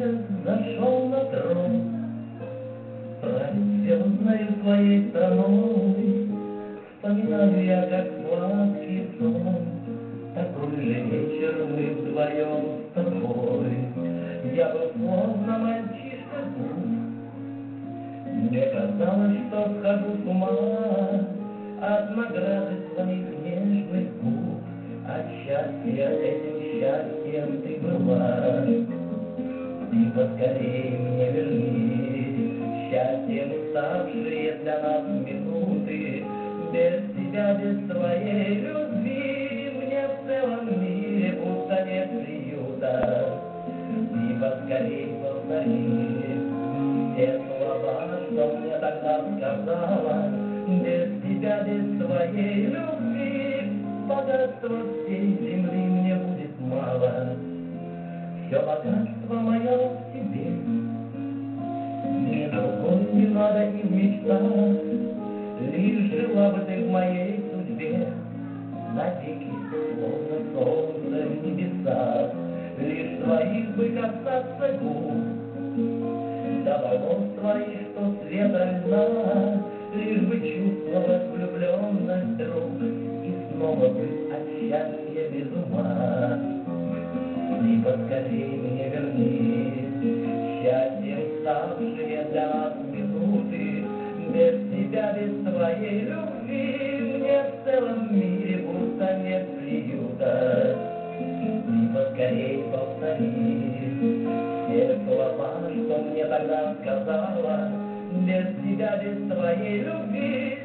месяц зашел на трон, править звездною своей страной. Вспоминаю я, как сладкий сон, такой же вечер мы вдвоем с тобой. Я был словно мальчишка глуп, мне казалось, что схожу с ума от награды твоих нежных губ. От счастья этим счастьем ты была, ты поскорей мне верни счастьем ставшие для нас минуты. Без тебя, без твоей любви мне в целом мире будто нет приюта. Ты поскорей повтори все слова, что мне тогда сказала. Без тебя, без твоей любви богатства всей земли мне будет мало. Все богатство мое в тебе, мне другой не надо и в мечтах. Лишь жила бы ты в моей судьбе навеки, словно солнце в небесах. Лишь твоих бы касаться губ, до волос твоих, что света льна. Лишь бы чувствовать влюбленность друг и снова быть от счастья без ума. Ты поскорей мне верни счастьем ставшие для нас минуты. Без тебя, без твоей любви мне в целом мире будто нет приюта. Ты поскорей повтори все слова, что мне тогда сказала. Без тебя, без твоей любви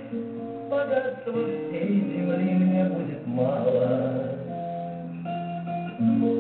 богатства всей земли мне будет мало.